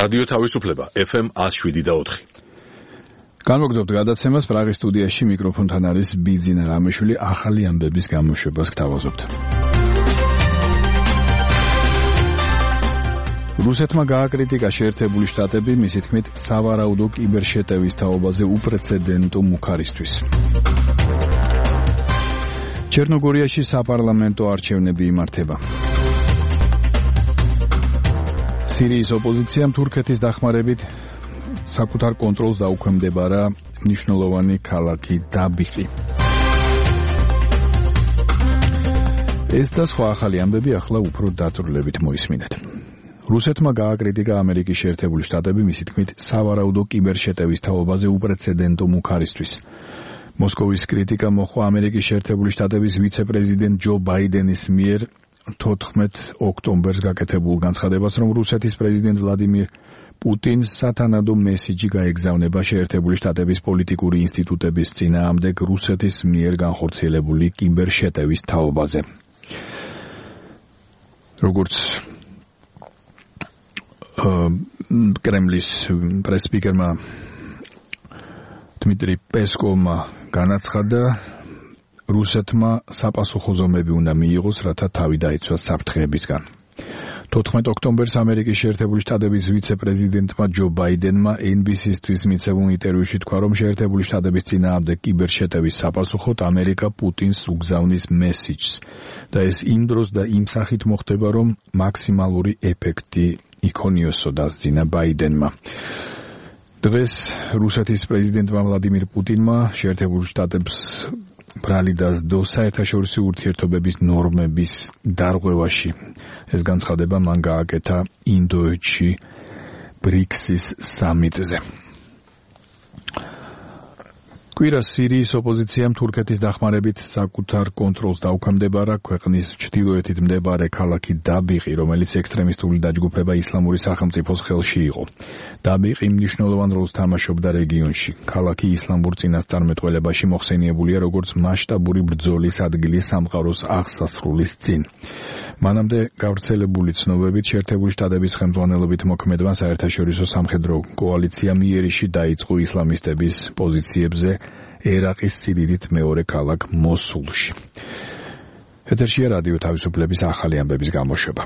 რადიო თავისუფლება FM 107.4. განმოგდობთ გადაცემას პრაღის სტუდიაში მიკროფონთან არის ბიძინა რამიშვილი ახალი ამბების გამოშვებას გთავაზობთ. რუსეთმა გააკრიტიკა შეერთებული შტატები მისი თქმით სავარაუდო კიბერშეტევის თაობაზე უპრეცედენტო მუქარისთვის. ჩერნოგორიაში საპარლამენტო არჩევნები იმართება. სირიის ოპოზიციამ თურქეთის დახმარებით საკუთარ კონტროლს დაუქვემდებარა მნიშვნელოვანი ქალაქი დაბიყი. ეს და სხვა ახალი ამბები ახლა უფრო დაწვრილებით მოისმინეთ. რუსეთმა გააკრიტიკა ამერიკის შეერთებული შტატები მისი თქმით სავარაუდო კიბერშეტევის თაობაზე უპრეცედენტო მუქარისთვის. მოსკოვის კრიტიკა მოჰყვა ამერიკის შეერთებული შტატების ვიცე-პრეზიდენტ ჯო ბაიდენის მიერ 14 ოქტომბერს გაკეთებულ განცხადებას, რომ რუსეთის პრეზიდენტ ვლადიმირ პუტინს სათანადო მესიჯი გაეგზავნება შეერთებული შტატების პოლიტიკური ინსტიტუტების წინააღმდეგ რუსეთის მიერ განხორციელებული კიბერშეტევის თაობაზე. როგორც კრემლის პრესსპიკერმა დმიტრი პესკოვმა განაცხადა, რუსეთმა საპასუხო ზომები უნდა მიიღოს, რათა თავი დაიცვას საფრთხეებისგან. 14 ოქტომბერს ამერიკის შეერთებული შტატების ვიცე-პრეზიდენტმა ჯო ბაიდენმა NBC-ისთვის მიცემულ ინტერვიუში თქვა, რომ შეერთებული შტატების წინააღმდეგ კიბერშეტევის საპასუხოდ ამერიკა პუტინს უგზავნის მესიჯს და ეს იმ დროს და იმ სახით მოხდება, რომ მაქსიმალური ეფექტი იქონიოსო დასძინა ბაიდენმა. დღეს რუსეთის პრეზიდენტმა ვლადიმირ პუტინმა შეერთებულ შტატებს ბრალი დასდო საერთაშორისო ურთიერთობების ნორმების დარღვევაში. ეს განცხადება მან გააკეთა ინდოეთში ბრიქსის სამიტზე. კვირას სირიის ოპოზიციამ თურქეთის დახმარებით საკუთარ კონტროლს დაუქვემდებარა ქვეყნის ჩრდილოეთით მდებარე ქალაქი დაბიყი, რომელიც ექსტრემისტული დაჯგუფება ისლამური სახელმწიფოს ხელში იყო. დაბიყი მნიშვნელოვან როლს თამაშობდა რეგიონში. ქალაქი ისლამურ წინასწარმეტყველებაში მოხსენიებულია როგორც მასშტაბური ბრძოლის ადგილი სამყაროს აღსასრულის წინ. მანამდე გავრცელებული ცნობებით შეერთებული შტატების ხელმძღვანელობით მოქმედმა საერთაშორისო სამხედრო კოალიციამ იერიში დაიწყო ისლამისტების პოზიციებზე ერაყის სიდიდით მეორე ქალაქ მოსულში. ეთერშია რადიო თავისუფლების ახალი ამბების გამოშვება.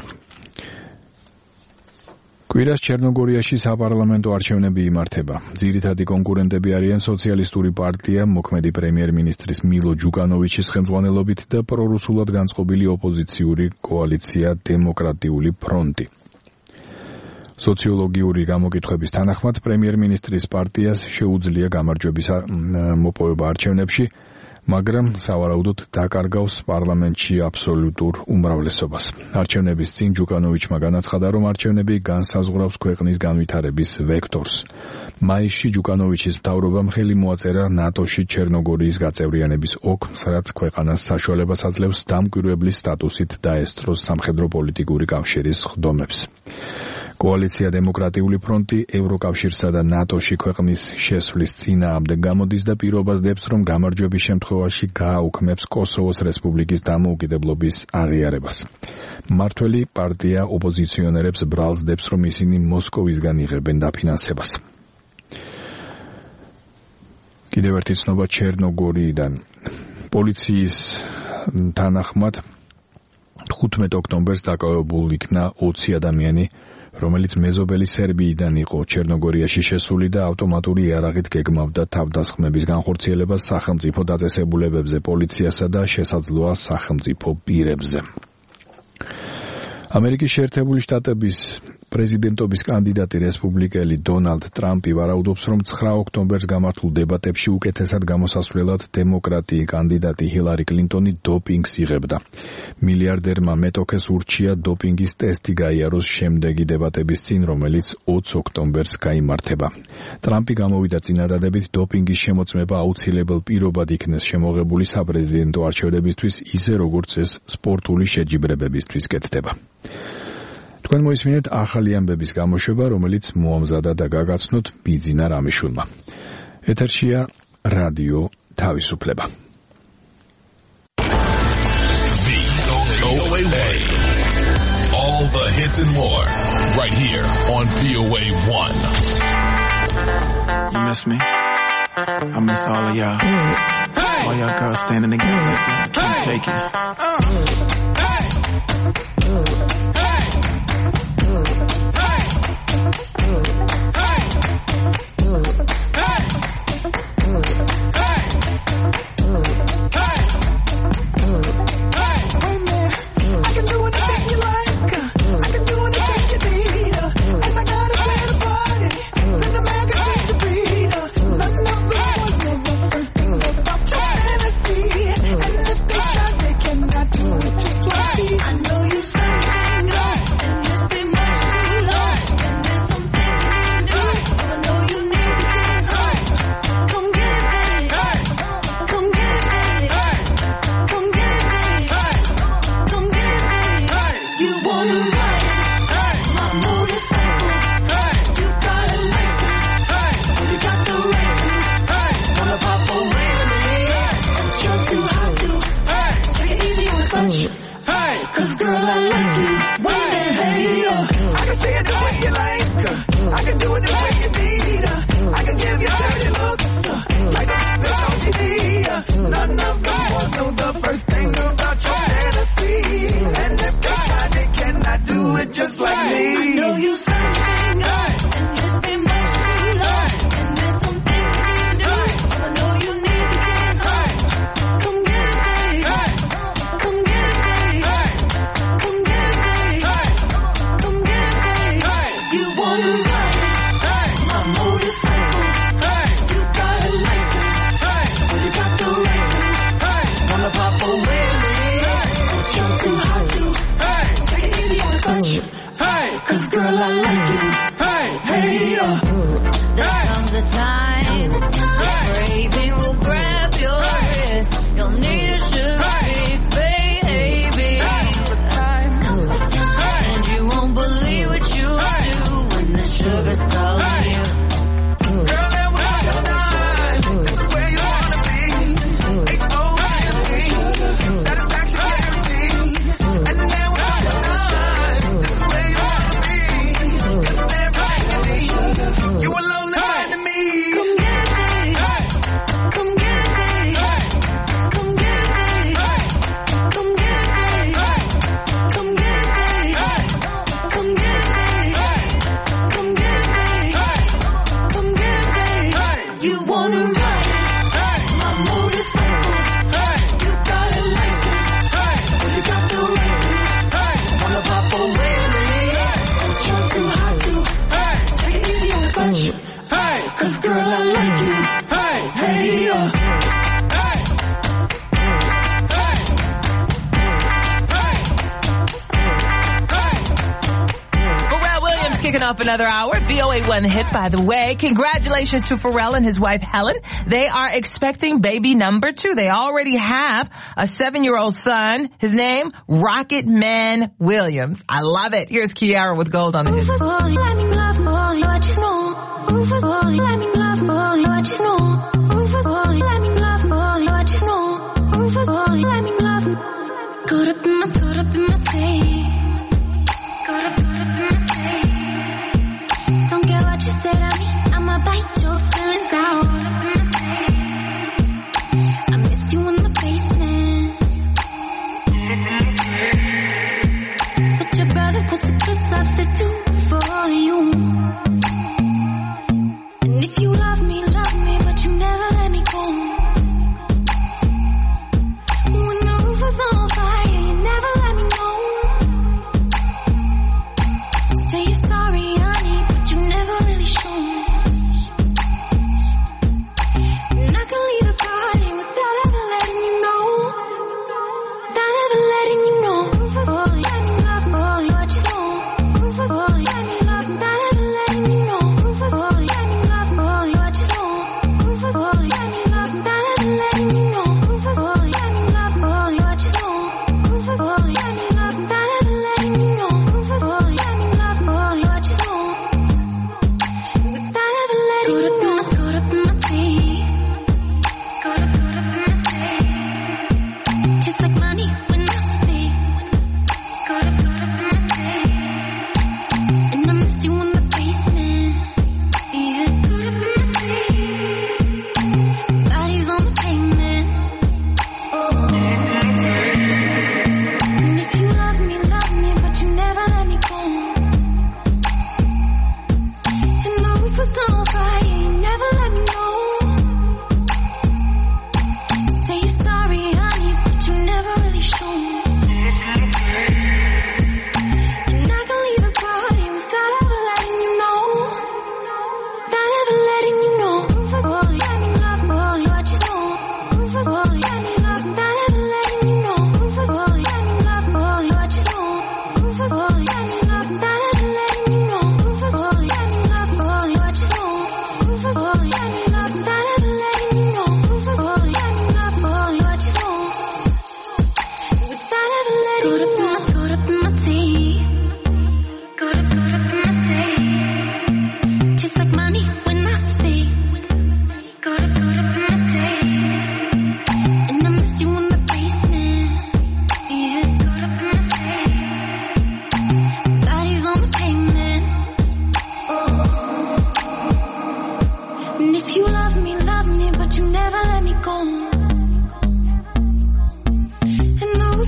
კვირას ჩერნოგორიაში საპარლამენტო არჩევნები იმართება. ძირითადი კონკურენტები არიან სოციალისტური პარტია, მოქმედი პრემიერ-მინისტრის მილო ჯუკანოვიჩის ხელმძღვანელობით და პრორუსულად განწყობილი ოპოზიციური კოალიცია დემოკრატიული ფრონტი. სოციოლოგიური გამოკითხვების თანახმად პრემიერ-მინისტრის პარტიას შეუძლია გამარჯვების მოპოვება არჩევნებში, მაგრამ სავარაუდოდ დაკარგავს პარლამენტში აბსოლუტურ უმრავლესობას. არჩევნების წინ ჯუკანოვიჩმა განაცხადა, რომ არჩევნები განსაზღვრავს ქვეყნის განვითარების ვექტორს. მაისში ჯუკანოვიჩის მთავრობამ ხელი მოაწერა ნატოში ჩერნოგორიის გაწევრიანების ოქმს, რაც ქვეყანას საშუალებას აძლევს დამკვირვებლის სტატუსით დაესწროს სამხედრო-პოლიტიკური კავშირის ხდომებს. კოალიცია დემოკრატიული ფრონტი ევროკავშირსა და ნატოში ქვეყნის შესვლის წინააღმდეგ გამოდის და პირობას დებს, რომ გამარჯვების შემთხვევაში გააუქმებს კოსოვოს რესპუბლიკის დამოუკიდებლობის აღიარებას. მმართველი პარტია ოპოზიციონერებს ბრალს დებს, რომ ისინი მოსკოვისგან იღებენ დაფინანსებას. კიდევ ერთი ცნობა ჩერნოგორიიდან. პოლიციის თანახმად 15 ოქტომბერს დაკავებულ იქნა 20 ადამიანი, რომელიც მეზობელი სერბიიდან იყო ჩერნოგორიაში შესული და ავტომატური იარაღით გეგმავდა თავდასხმების განხორციელებას სახელმწიფო დაწესებულებებზე, პოლიციასა და შესაძლოა სახელმწიფო პირებზე. ამერიკის შეერთებული შტატების პრეზიდენტობის კანდიდატი რესპუბლიკელი დონალდ ტრამპი ვარაუდობს, რომ 9 ოქტომბერს გამართულ დებატებში უკეთესად გამოსასვლელად დემოკრატი კანდიდატი ჰილარი კლინტონი დოპინგს იღებდა. მილიარდერმა მეტოქეს ურჩია დოპინგის ტესტი გაიაროს შემდეგი დებატების წინ, რომელიც 20 ოქტომბერს გაიმართება. ტრამპი გამოვიდა წინადადებით დოპინგის შემოწმება აუცილებელ პირობად იქნეს შემოღებული საპრეზიდენტო არჩევნებისთვის, ისე როგორც ეს სპორტული შეჯიბრებებისთვის კეთდება. თქვენ მოისმინეთ ახალი ამბების გამოშვება, რომელიც მოამზადა და გაგაცნოთ ბიძინა რამიშვილმა. ეთერშია რადიო თავისუფლება. All the hits and more, right here on VOA 1. You miss me? I miss all of y'all. All y'all girls standing together like that. Can't take it. Another hour, VOA 1 hits, by the way. Congratulations to Pharrell and his wife, Helen. They are expecting baby number 2. They already have a 7-year-old son. His name, Rocket Man Williams. I love it. Here's Kiara with Gold on the hits.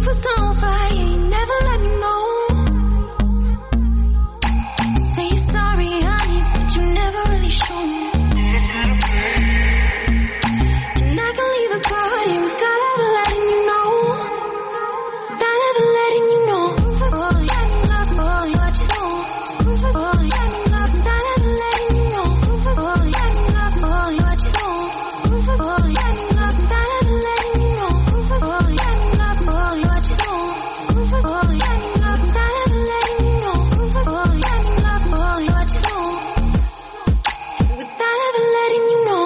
Superstar on fire, you never let me know. Say you're sorry, honey, but you never really show me. And I can leave the party without ever letting you know. Without ever letting you know. Oh, yeah, me love, oh, what you know. Oh, yeah, me love, without ever letting you know. Oh, yeah, me love, oh, what you know. Oh, yeah, me love, without ever letting you know. Oh, yeah, me love, oh, what you know. Oh, yeah, me love, without ever letting you know. Oh, yeah, me love, oh, what you know. Without ever letting you know.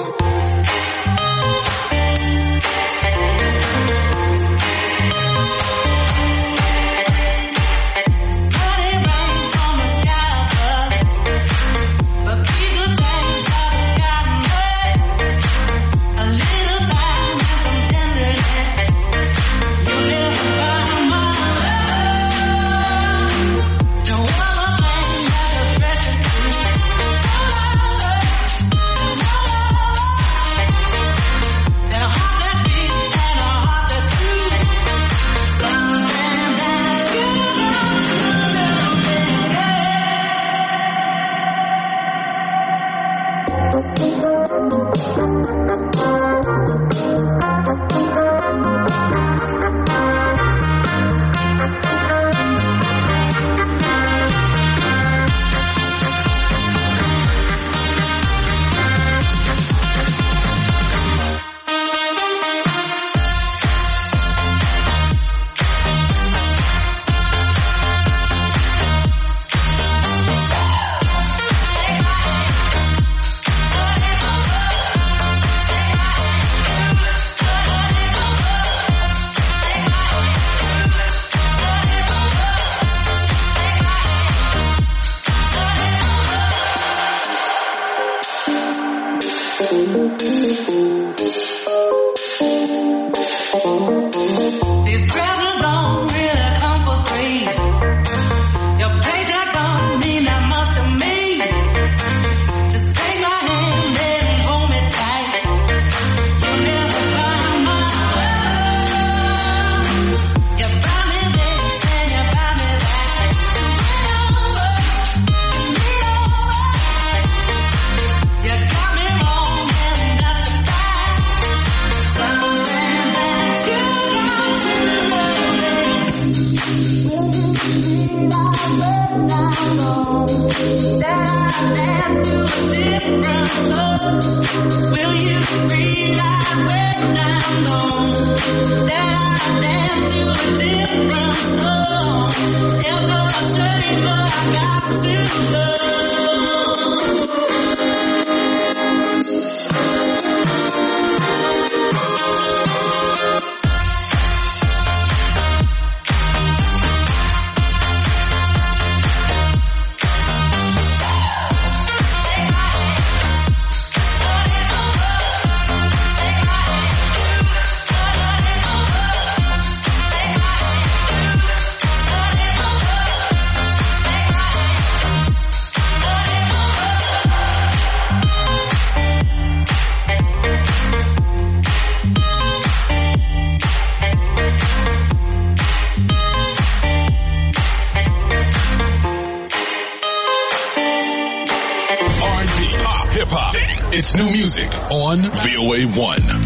It's new music on VOA1.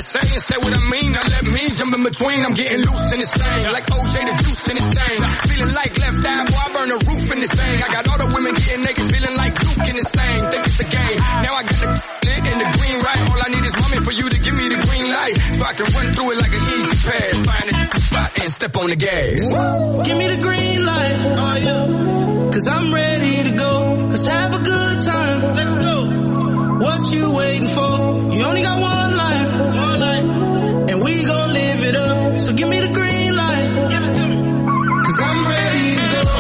say and say what I mean. Now let me jump in between. I'm getting loose in this thing, like OJ the juice in this thing. Feeling like left eye, boy, I burn the roof in this thing. I got all the women getting naked, feeling like Duke in this thing. Think it's a game. Now I got the lit and the green right. All I need is mommy for you to give me the green light, so I can run through it like an easy pass. Find a spot and step on the gas. Give me the green light, cause I'm ready to go. Let's have a good time. What you waiting for? You only got one life, and we gon' live it up. So give me the green light, cause I'm ready to go.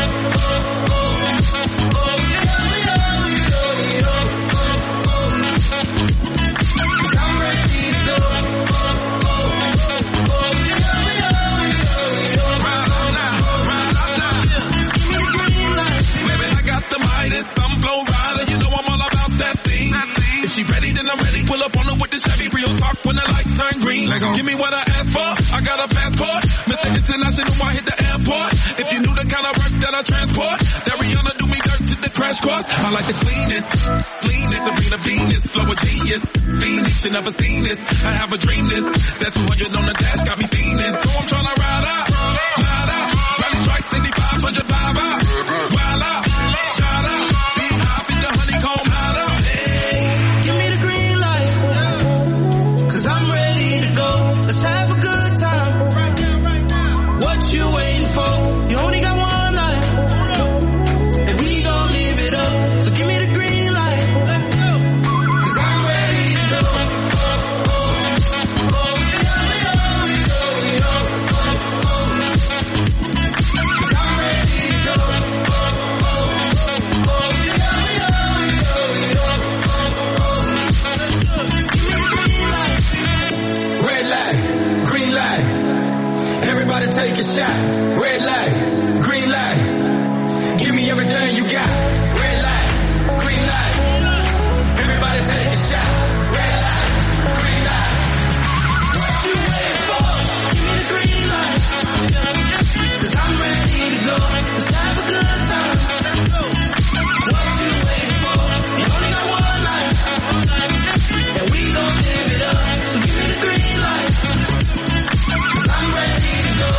I'm flow rider, you know I'm all about that thing. If she ready, then I'm ready. Pull up on her with the Chevy, real talk when the lights turn green. Give me what I asked for, I got a passport. Mr. International, I hit the airport. If you knew the kind of work that I transport, that Rihanna do me dirt to the crash course. I like the cleanest, Serena Venus, flow of genius. Phoenix, you never seen this. I have a dream this, that 200 on the dash got me fiending. So I'm tryna ride out, slide out, rally strikes, 500 vibe out, wild out. Take a shot, red light, green light. Give me everything you got. Red light, green light. Everybody take a shot. Red light, green light. What you waiting for? Give me the green light, cause I'm ready to go. Let's have a good time. What you waiting for? You only got one life, and we gon' live it up. So give me the green light, cause I'm ready to go.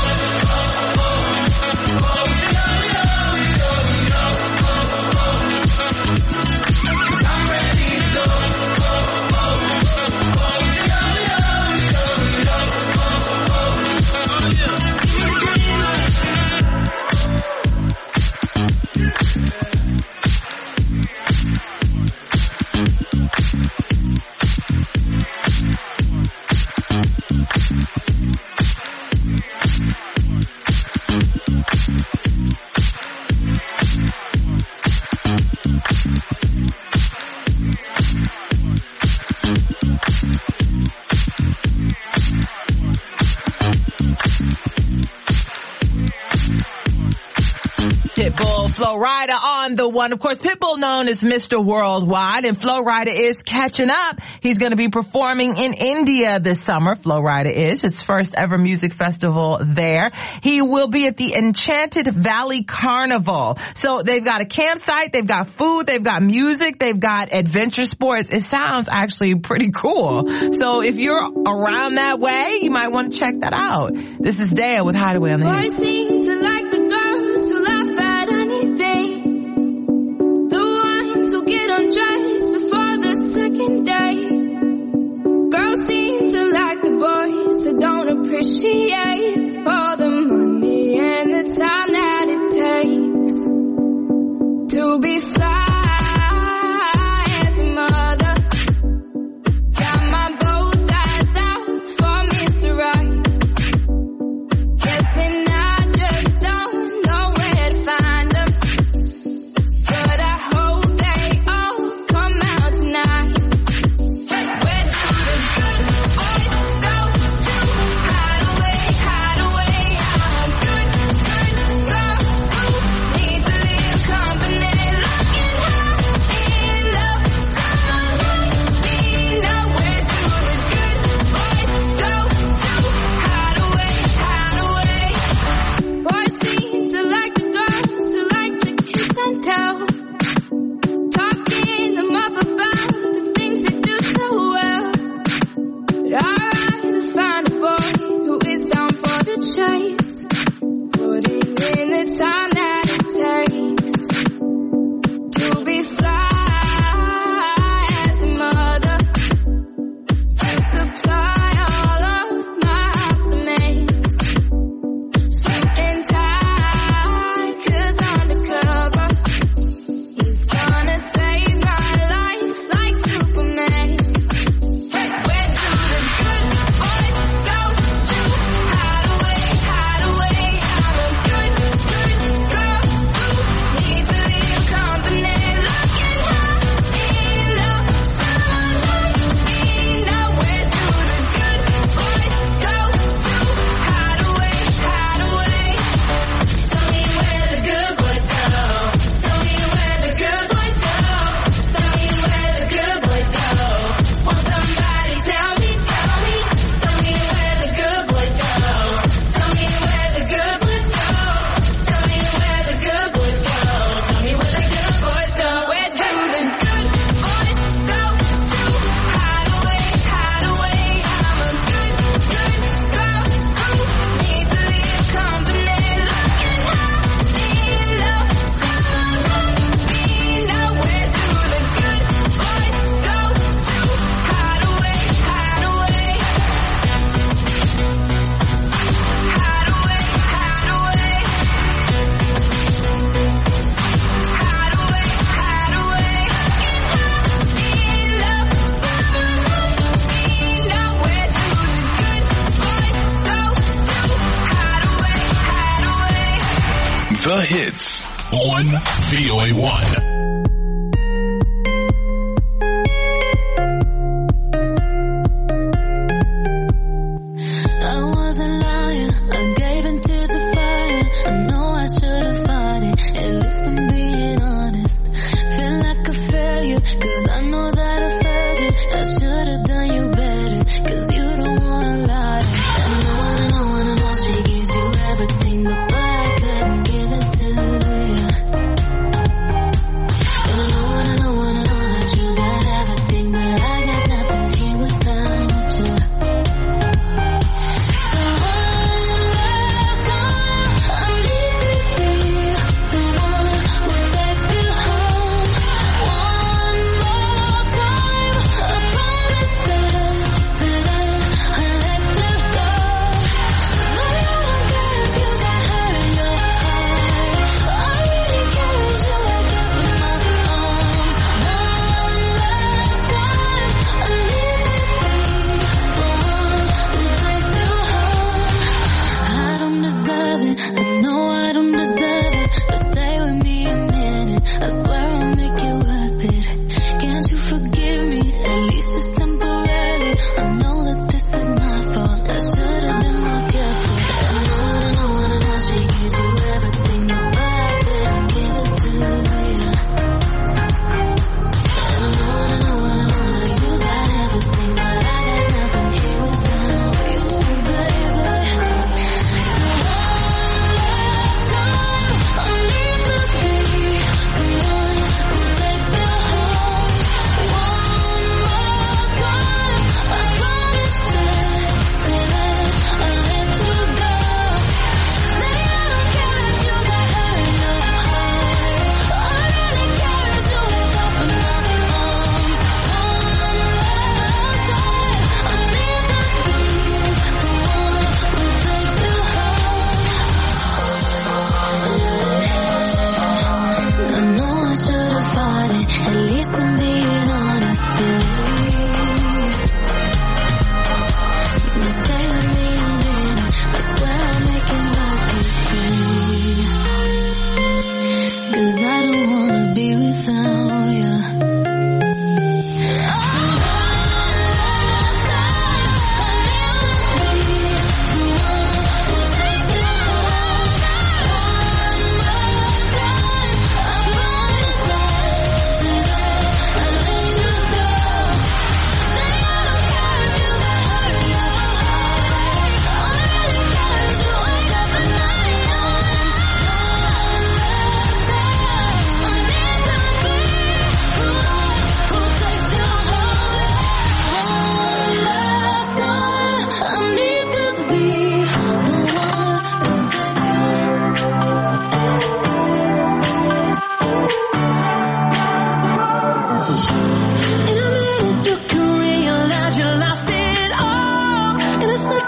Flo Rida on the one. Of course, Pitbull known as Mr. Worldwide, and Flo Rida is catching up. He's going to be performing in India this summer. Flo Rida is its first ever music festival there. He will be at the Enchanted Valley Carnival. So they've got a campsite, they've got food, they've got music, they've got adventure sports. It sounds actually pretty cool. So if you're around that way, you might want to check that out. This is Daya with Hideaway on the Hits. Boys seem to like the girls who laugh at anything. The ones who get undressed before the second date. Girls seem to like the boys who don't appreciate all the money and the time that it takes to be fly. Hideaway. time that it takes to be fly as a mother, to supply all of my housemates, sweating tight, 'cause undercover, he's gonna save my life like Superman. Where do the good boys go to hide away, hide away? I'm a good, good girl who needs a little company. Looking high in love, someone like me. Now where do the good boys go to hide away, hide away? Tell me where the good boys go. Tell me where the good boys go. Tell me where the good boys go. Won't somebody tell me, tell me, tell me where the good boys go. Tell me where the good boys go. Tell me where the good boys go. Tell me where the good boys go. Where do the good boys go to hide away, hide away? I'm a good, good girl who needs a little company. Looking high in love, someone like me. Now where do the good boys go to hide away, hide away? Hide away, hide away. Hide away, hide away. In love, someone like me. Now where do the good boys go to hide away, hide away? The hits on VOA1. I wasn't lying, I gave into the fire. I know I should have fought it, at least I'm being honest. Feel like a failure, 'cause I know that I failed you. I should have done you better, 'cause you don't wanna lie. I know she gives you everything, but I couldn't give it to you.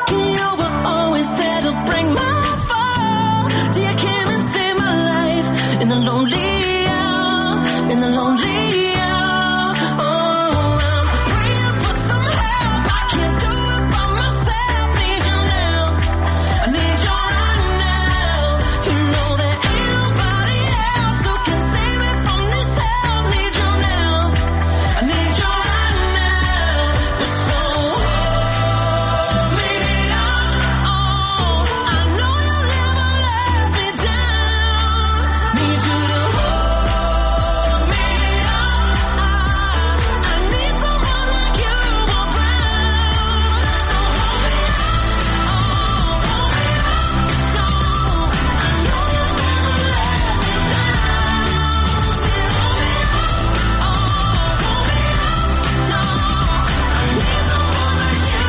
You were always there to break my fall. So you came and saved my life in the lonely hour, in the lonely hour. Oh, I'm praying for some help. I can't do it by myself. Need you now. I need you right now. You know there ain't nobody else who can save me from this hell. Need you now. I need you right now. So hold me up. Oh, I know you'll never let me down. Need you to hold me up. I need someone like you around. So hold me up. Oh, hold me up. No, I know you'll never let me down. Hold me up. Oh, hold me up. No, I need someone like you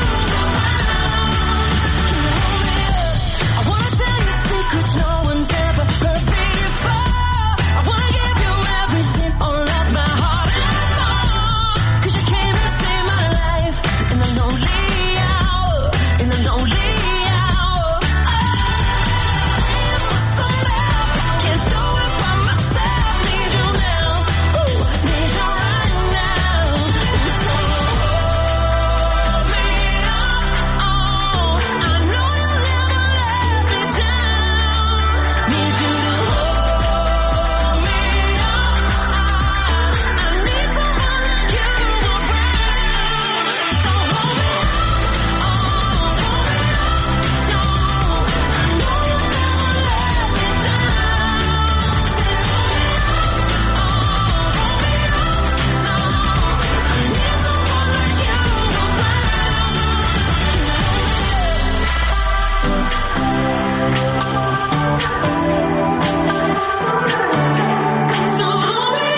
around. I wanna tell you secrets no one's ever heard before. I wanna give you everything, all of my heart and more. 'Cause you came and saved my life in the lonely hour, in the lonely hour. For some help, I can't do it by myself. Need you now, ooh, need you right now. So hold me up, oh, I know you'll never let me down. Need you to hold me up. I need someone like you around. So hold me up, oh, hold me up. No, I know you'll never let me down. Hold me up, oh, hold me up. No, I need someone like you around. So hold me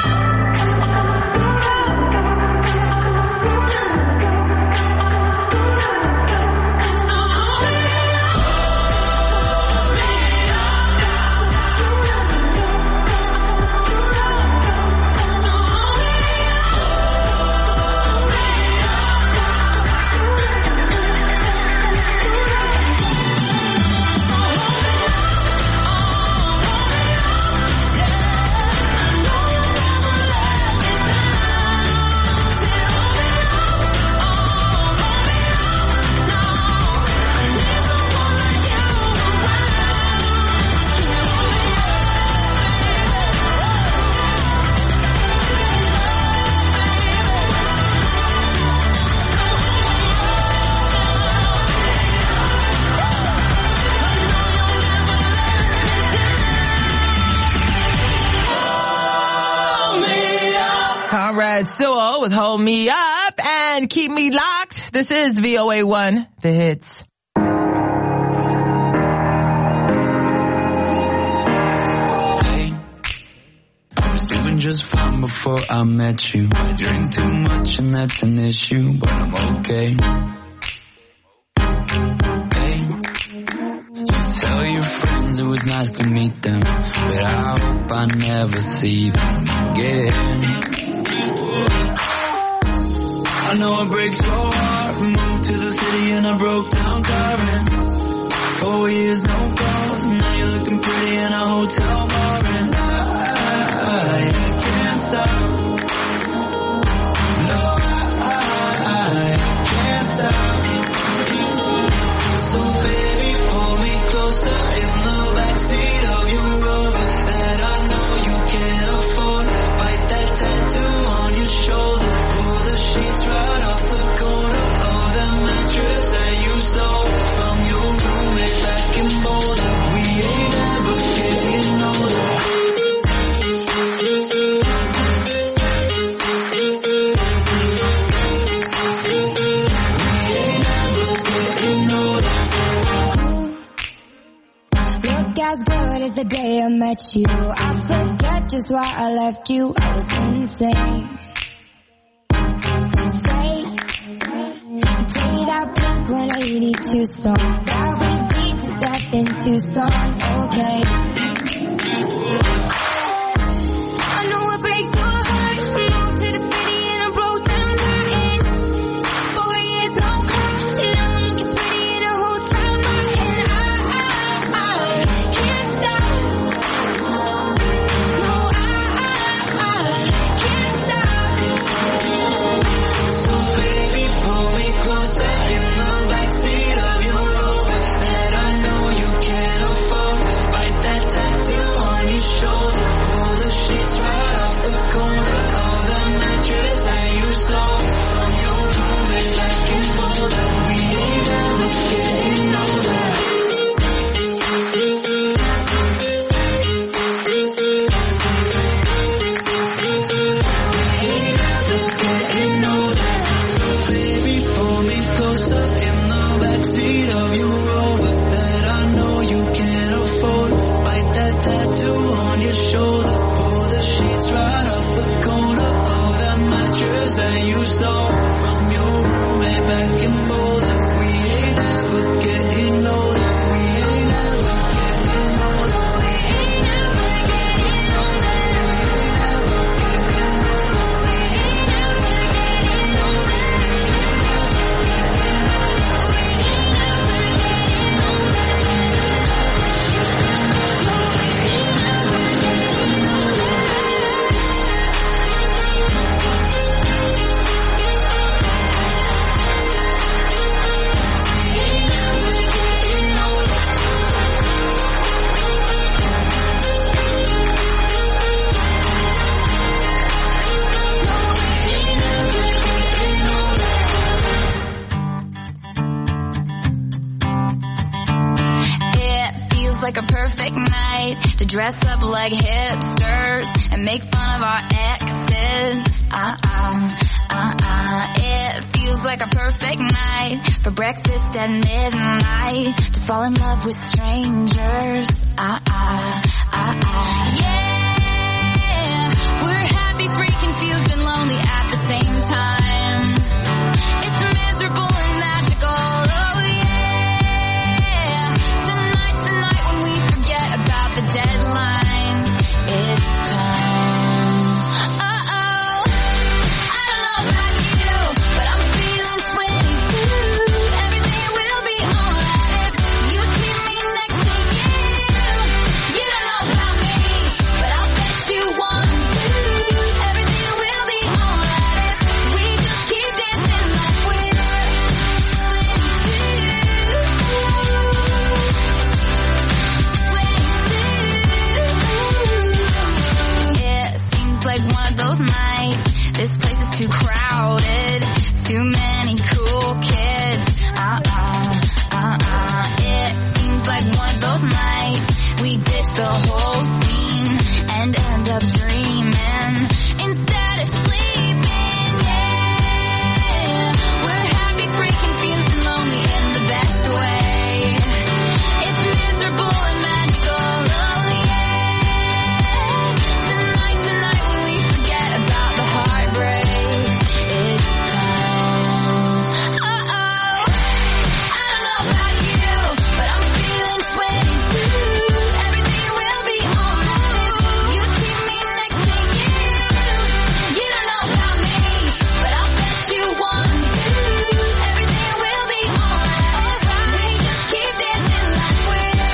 Conrad Sewell with Hold Me Up and Keep Me Locked. This is VOA1, The Hits. I was doing just fine before I met you. I drink too much and that's an issue, but I'm okay. Hey, you tell your friends it was nice to meet them, but I hope I never see them again. I know it breaks your heart. Moved to the city and I broke down crying. 4 years, no calls. Now you're looking pretty in a hotel bar, and I can't stop. No, I can't stop. So baby, pull me closer in the backseat of your Rover that I know you can't afford. Bite that tattoo on your shoulder. Pull the sheets right off the corner of that mattress that you sold from your roommate back in Boulder. We ain't ever getting older. As good as the day I met you, I forget just why I left you. I was insane. Stay, play that Blink-182 song that we beat to death in Tucson. Okay. I know it breaks your heart. Moved to the city and I broke down hurting. 4 years, no calls, and I'm looking pretty feels like a perfect night to dress up like hipsters and make fun of our exes. It feels like a perfect night for breakfast at midnight to fall in love with strangers. Yeah, we're happy, free, confused, and lonely at the same time. It's miserable and magical. Oh yeah, tonight's the night when we forget about the deadlines. It's time. This place is too crowded, too many cool kids. It seems like one of those nights we ditch the whole scene and end up dreaming instead of sleeping. Yeah, we're happy, free, confused, and lonely in the best way. It's miserable and magical. Oh yeah, tonight's the night when we forget about the heartbreaks. It's time. I don't know about you, but I'm feeling 22. Everything will be alright. You keep me next to you. You don't know about me, but I'll bet you want to. Everything will be alright. We just keep dancing like we're 22.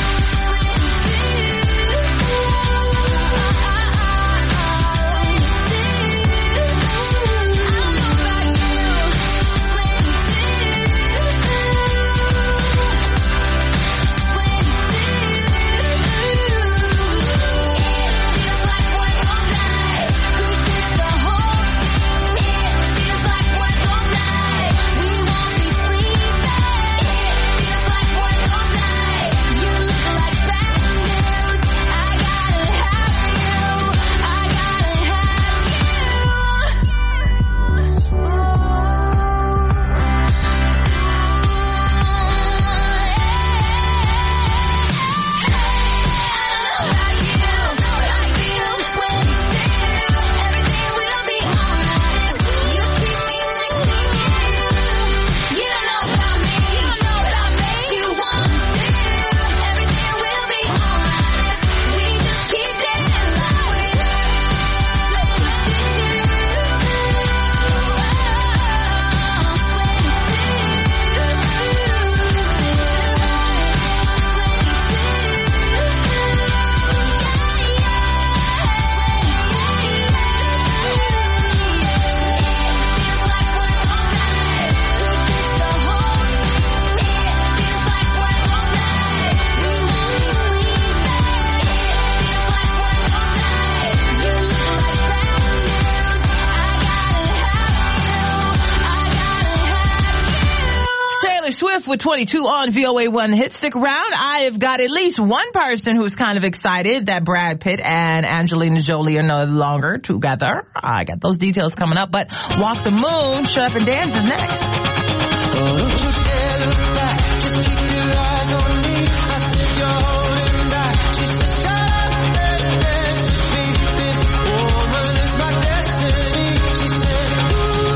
With 22 on VOA1 Hit. Stick around. I have got at least one person who's kind of excited that Brad Pitt and Angelina Jolie are no longer together. I got those details coming up, but Walk the Moon, Shut Up and Dance is next. Oh, don't you dare look back. Just keep your eyes on me. I said you're holding back. She said, shut up and dance with me. This woman is my destiny. She said, ooh,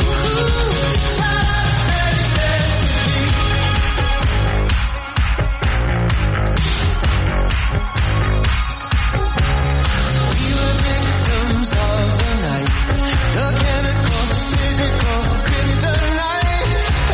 shut up and dance with me. We were victims of the night. The chemical, physical, kryptonite.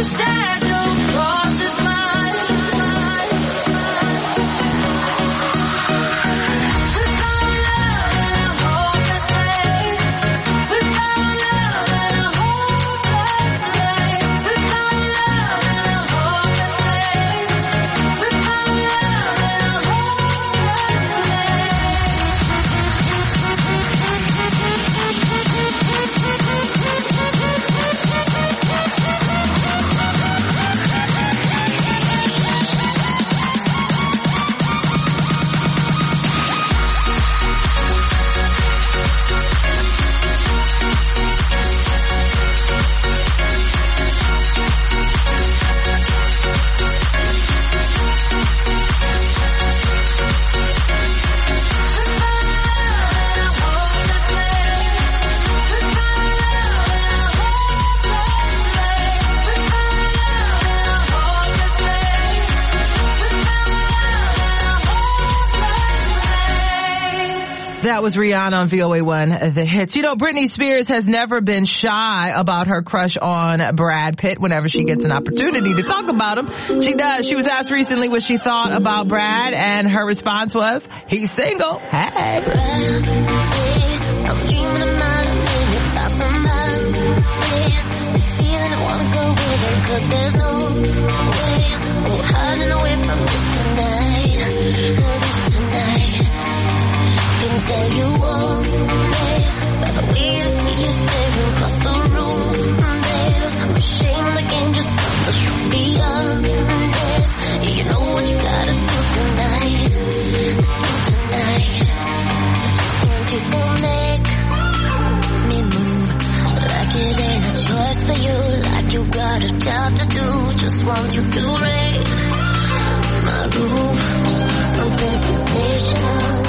shadow crosses mine. That was Rihanna on VOA1 The Hits. You know, Britney Spears has never been shy about her crush on Brad Pitt whenever she gets an opportunity to talk about him. She does. She was asked recently what she thought about Brad, and her response was, he's single. Hey. I'm dreaming a mile about somebody. This feeling I wanna go with him, 'cause there's no way we're hiding away from this tonight. This tonight. Can tell you all, babe, by the way I see you staring across the room, babe. I'm ashamed the game just got the truth beyond this. You know what you gotta do tonight. Do tonight. Just want you to make me move like it ain't a choice for you, like you got a job to do. Just want you to raise my roof, something sensational.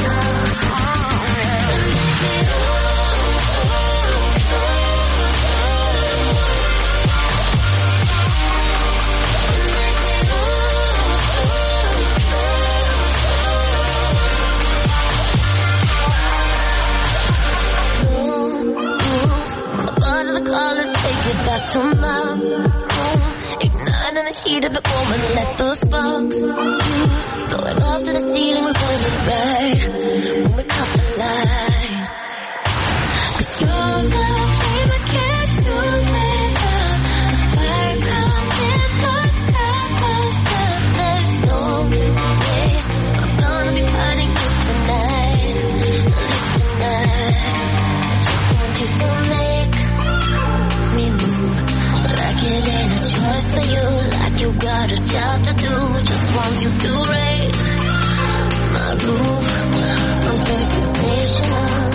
Take it back to my room, igniting the heat of the moment. Let those sparks fuse, blowing up to the ceiling. We're doing it right when we cross the line. 'Cause you're the flame I can't do without. The fire comes in, lost time myself. There's no way I'm gonna be fighting this tonight. This tonight. Just want you to make me move like it ain't a choice for you, like you got a job to do. Just want you to raise my roof, something sensational.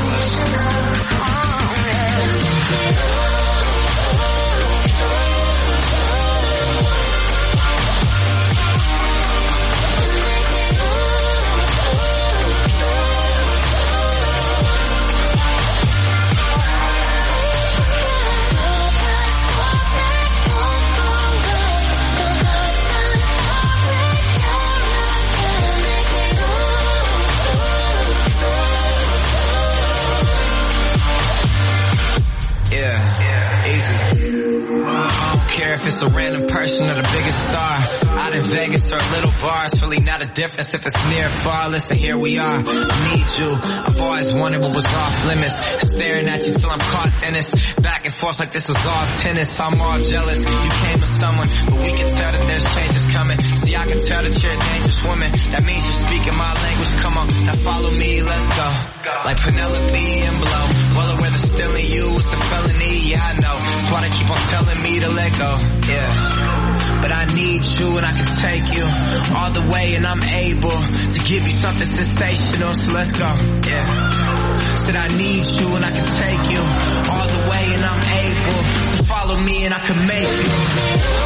If it's a random person or the biggest star out in Vegas or a little bar, it's really not a difference if it's near or far. Listen, here we are. I need you. I've always wondered what was off limits. Staring at you till I'm caught in this. Back and forth like this was all tennis. I'm all jealous. You came with someone, but we can tell that there's changes coming. See, I can tell that you're a dangerous woman. That means you're speaking my language. Come on, now follow me. Let's go. Like Penelope and Blow. Well, whether stealing you is a felony, yeah, I know. That's why they keep on telling me to let go. Yeah, but I need you and I can take you all the way, and I'm able to give you something sensational, so let's go. Yeah, said I need you and I can take you all the way, and I'm able to follow me and I can make you.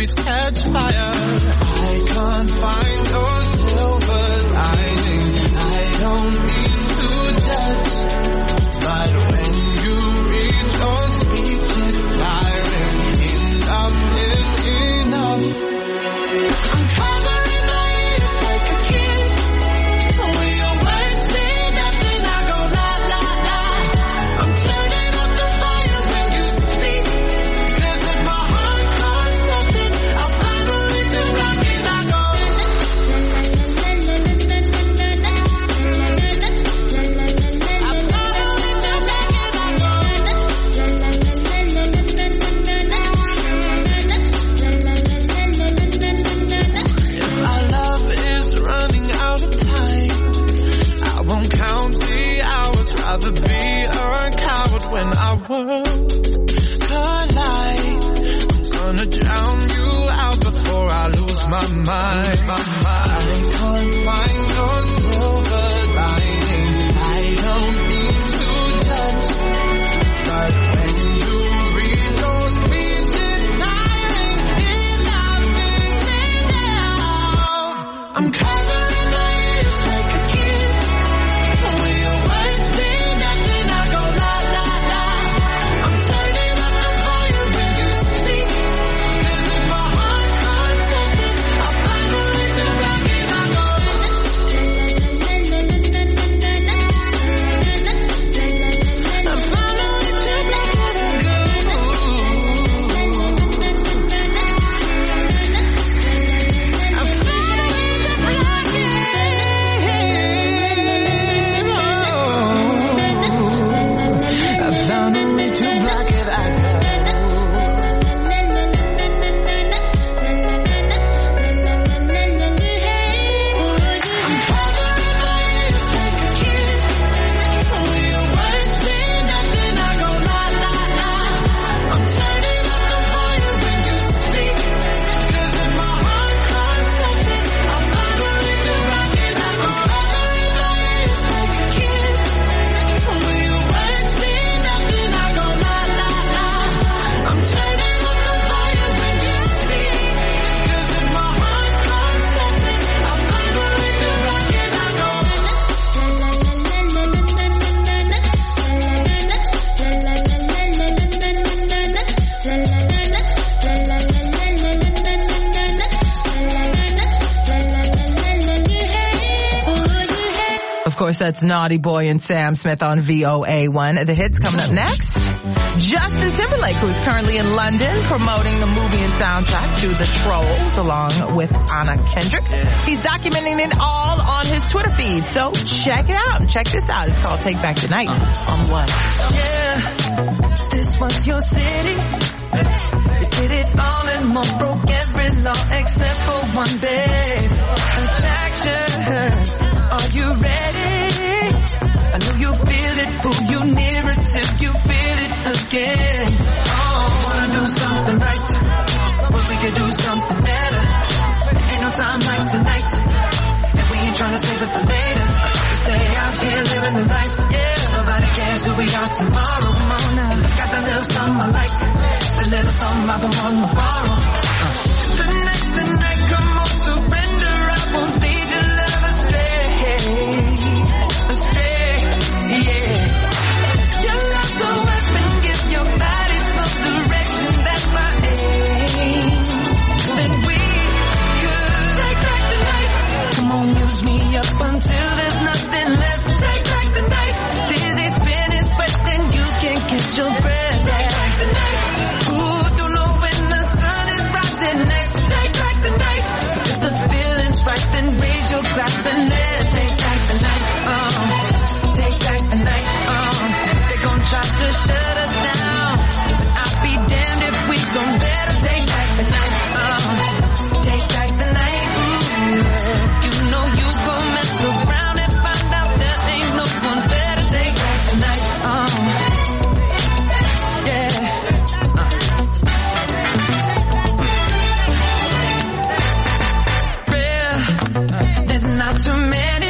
memories catch fire. I can't find your silver lining. I don't mean to judge, but when you read your speech, it's tiring. Enough is enough. I'm covering my ears like a kid. When your words mean nothing, I go la la la. I'm turning up the fire when you speak. 'Cause if my heart's not something, I'll find a way to rock it. I go. If our love is running out of time, I won't count the hours. Rather be a coward when our worlds collide. I'm gonna drown you out before I lose my mind. I can't find your silver lining. I don't mean to judge, but when you read those speech, it's tiring. Enough is enough. I'm covering my ears like a kid. When your words mean nothing, I go la la la. I'm turning up the fire when you speak. 'Cause if my heart's not something, I'll find a way to rock it. I go. I found a way to rock it. I go. I found a way to rock it. I found a way to rock it. I go. I'm covering my ears like a kid. When your words mean nothing, I go la la la. I'm turning up the fire when you speak. 'Cause if my heart's not something, I'll find a way to rock it. I go. Covering my ears like a kid. When your words mean nothing, I go la la la. I'm turning up the fire when you speak. 'Cause if my heart's not something, I'll find a way to rock it. I go. Of course, that's Naughty Boy and Sam Smith on VOA1. The hits coming up next. Justin Timberlake, who is currently in London promoting the movie and soundtrack to The Trolls along with Anna Kendrick. He's documenting it all on his Twitter feed. So check it out and check this out. It's called Take Back the Night on One. Yeah, this was your city. You did it all and more, broke every law except for one, babe. Attraction, are you ready? I know you feel it, pull you nearer till you feel it again. Oh, wanna do something right, but we could do something better. Ain't no time like tonight, and we ain't trying to save it for later. Stay out here living the life, yeah. Nobody cares who we are tomorrow. Come on now, got that little something I like, the little something I've been wanting to borrow. Tonight's the night, come on, surrender. I won't lead your love astray, yeah. Your love's a weapon, give your body some direction. That's my aim. Then we could take back the night. Come on, use me up until there's nothing left. Take back the night. Dizzy, spinning, sweating, you can't catch your breath. Take back the night. Ooh, don't know when the sun is rising next. Take back the night. So if the feeling's right, then raise your glass and let's take back the night. Take back the night. They gon' try to shut us down, but I'll be damned if we gon' let 'em take back the night. Take back the night. Ooh, you know you gon' mess around and find out there ain't no one better. Take back the night. Yeah. Real. There's not too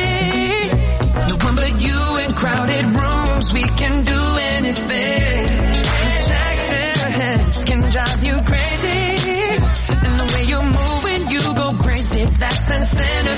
many. No one but you in crowded rooms. We can do anything.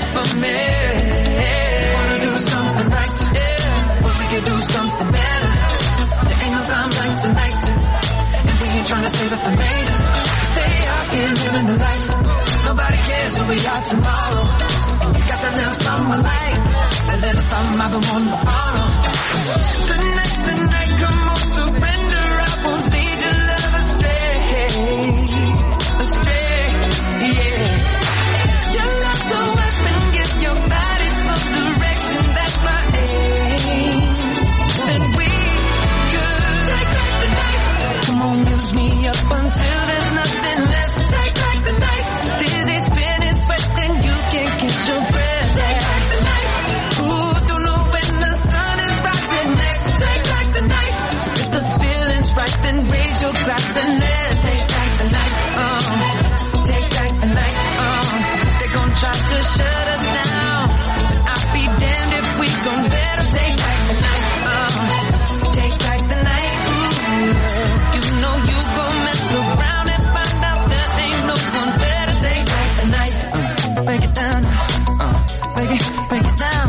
for me. Wanna do something right, but we can do something better. There ain't no time like tonight, and we ain't trying to save it for later. Stay out here living the life. Nobody cares who we are tomorrow. And you got that little something I like, that little something I've been wanting to borrow. Tonight's the night, come on, surrender. I won't lead your love astray, astray, yeah. Your love's a weapon, give your body some direction, that's my aim. And we could take back the night. Come on, use me up until there's nothing left. Take back the night. Dizzy, spinning, sweating, you can't catch your breath. Take back the night. Ooh, don't know when the sun is rising next. Take back the night. So if the feeling's right, then raise your glass and let's take back the night. Take back the night. They gon' try to shut us down. I'll be damned if we gon' let them take back the night. Take back the night. Ooh, you know you gon' mess around and find out there ain't no one better. Take back the night. Break it down. Break it down.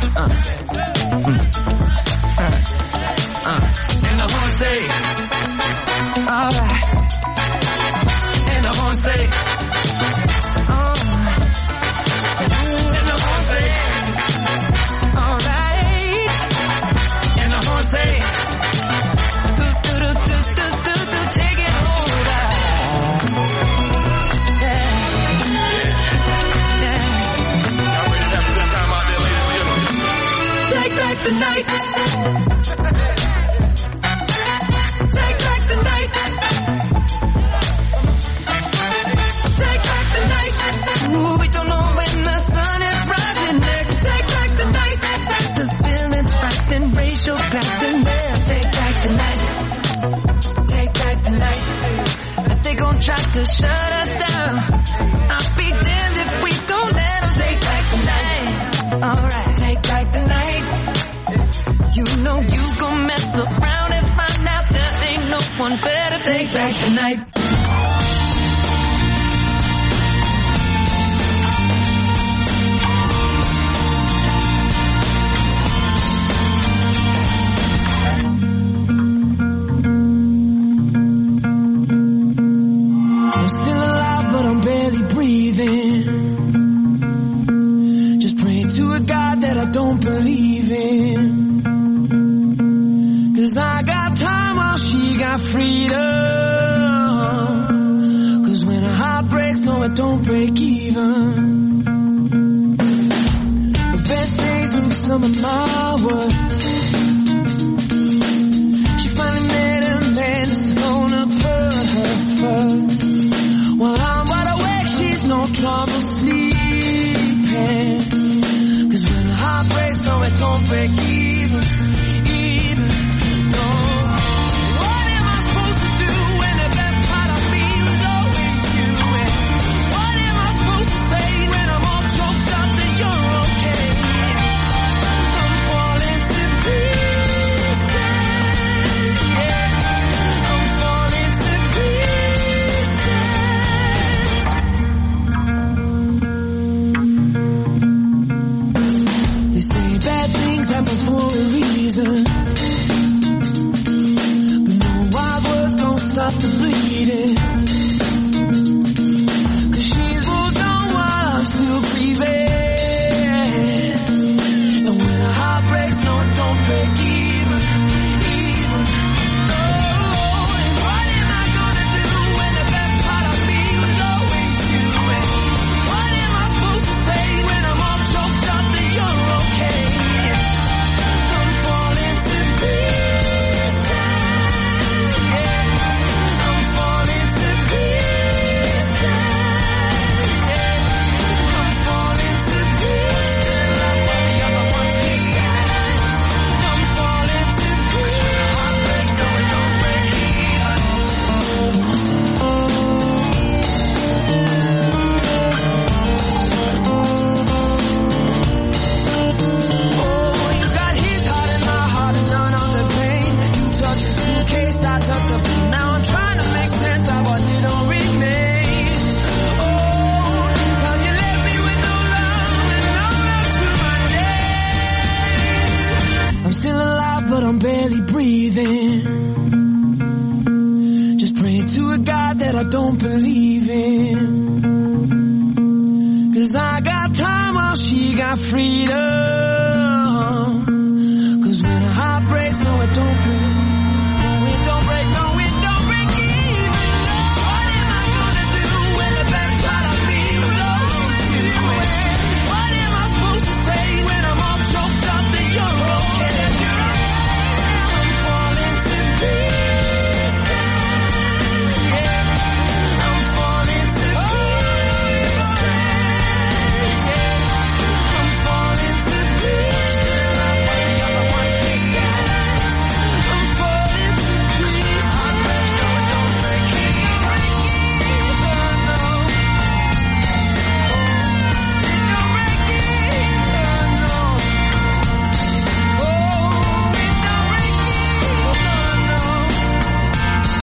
And the horn say, alright. And the horn say, alright. And the horn say, alright. And the horn say, take it over. Yeah. Y'all ready to have a good time out there, ladies and gentlemen? Take back the night. Take back the night. Take back the night. Ooh, we don't know when the sun is rising next. Take back the night. The feeling's right, then raise your glass and let's take back the night. Take back the night. But they gon' try to shut us down. I'll be damned if we gon' let them take back the night. Alright, take back the night. You know you gon' mess around and find out there ain't no one better. Take back the night. I'm still alive, but I'm barely breathing. Just praying to a God that I don't believe in. 'Cause I got time while she got freedom. 'Cause when a heart breaks, no, it don't break even. The best days will be some of my worst. She finally met a man that's gonna put her first. While I'm wide awake, she's no trouble sleeping. 'Cause when a heart breaks, no, it don't break even. No. What am I supposed to do when the best part of me was always you? And what am I supposed to say when I'm all choked up that you're okay? I'm falling to pieces. Yeah. I'm falling to pieces. They say bad things happen for a reason. Stop the bleeding. 'Cause she's moved on while I'm still grieving. And when a heart breaks, no, it don't break even. Oh, and what am I gonna do when the best part of me was always you? And what am I supposed to say when I'm all choked up that you're okay? I'm falling to pieces. I'm falling to Praying to a God that I don't believe in. 'Cause I got time while she got freedom. 'Cause when her heart breaks, no, I don't believe.